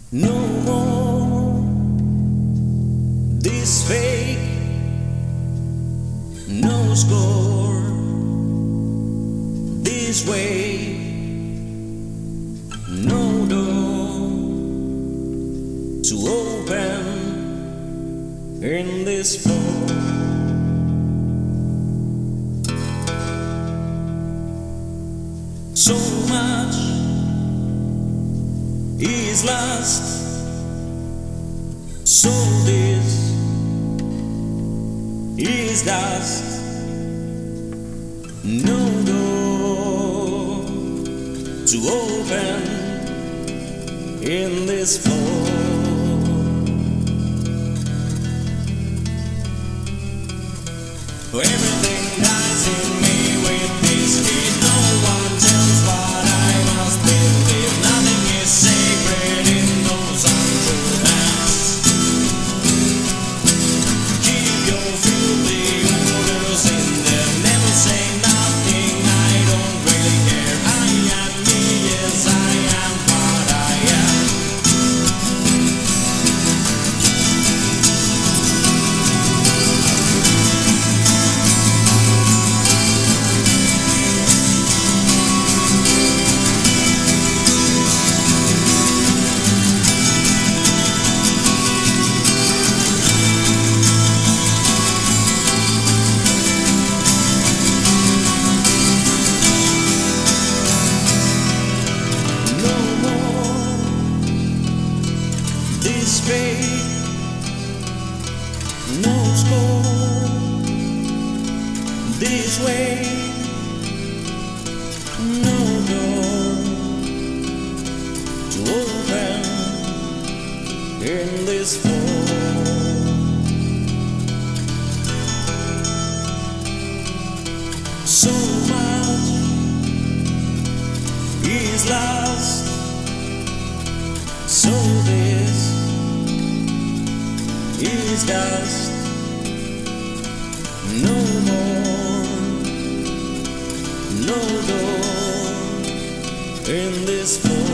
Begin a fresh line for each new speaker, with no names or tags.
No more this fake, no score this way, no door to open in this floor. So much is lost, so this is dust. No door to open in this floor. Everything dies in me with this speed. No one tells what I must believe. Nothing is sacred in those untrue hands. Keep your filthy orders in there. Never say nothing, I don't really care. I am me, yes I am what I am. This fate, no score this way, no door to open in this floor. So much is lost, so this is dust. No more, no door in this floor.